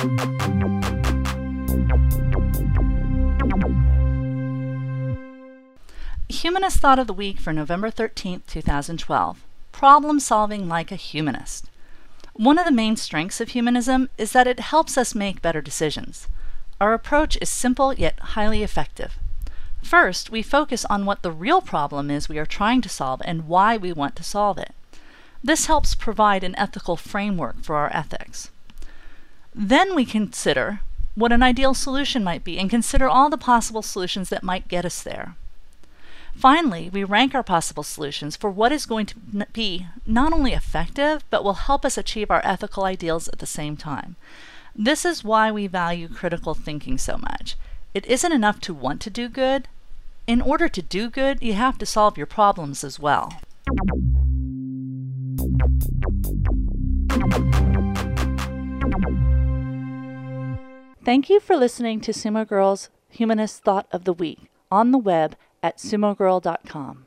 Humanist Thought of the Week for November 13th, 2012. Problem solving like a humanist. One of the main strengths of humanism is that it helps us make better decisions. Our approach is simple yet highly effective. First, we focus on what the real problem is we are trying to solve and why we want to solve it. This helps provide an ethical framework for our ethics. Then we consider what an ideal solution might be and consider all the possible solutions that might get us there. Finally, we rank our possible solutions for what is going to be not only effective, but will help us achieve our ethical ideals at the same time. This is why we value critical thinking so much. It isn't enough to want to do good. In order to do good, you have to solve your problems as well. Thank you for listening to Sumo Girl's Humanist Thought of the Week on the web at sumogirl.com.